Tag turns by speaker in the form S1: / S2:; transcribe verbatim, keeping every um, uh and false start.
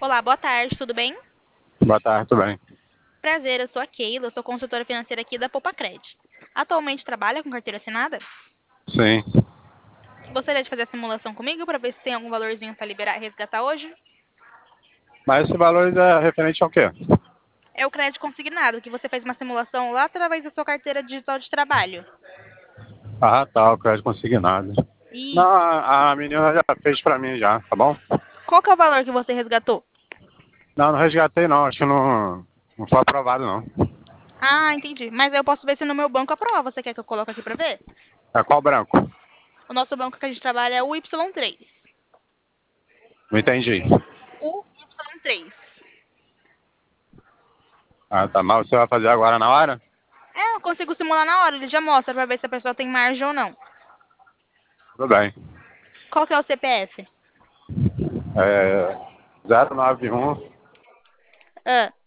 S1: Olá, boa tarde, tudo bem?
S2: Boa tarde, tudo bem?
S1: Prazer, eu sou a Keila, eu sou consultora financeira aqui da Poupa-Cred. Atualmente trabalha com carteira assinada?
S2: Sim.
S1: Gostaria de fazer a simulação comigo para ver se tem algum valorzinho para liberar e resgatar hoje?
S2: Mas esse valor é referente ao quê?
S1: É o crédito consignado, que você fez uma simulação lá através da sua carteira digital de trabalho.
S2: Ah, tá, o crédito consignado. Não,
S1: Isso.
S2: a, a menina já fez pra mim já, tá bom?
S1: Qual que é o valor que você resgatou?
S2: Não, não resgatei não, acho que não, não foi aprovado não.
S1: Ah, entendi. Mas eu posso ver se no meu banco aprova. Você quer que eu coloque aqui para ver?
S2: É qual branco?
S1: O nosso banco que a gente trabalha é o Y três.
S2: Não entendi.
S1: O Y três.
S2: Ah, tá mal, você vai fazer agora na hora?
S1: É, eu consigo simular na hora, ele já mostra para ver se a pessoa tem margem ou não.
S2: Tudo bem.
S1: Qual que é o C P F?
S2: É zero nove um,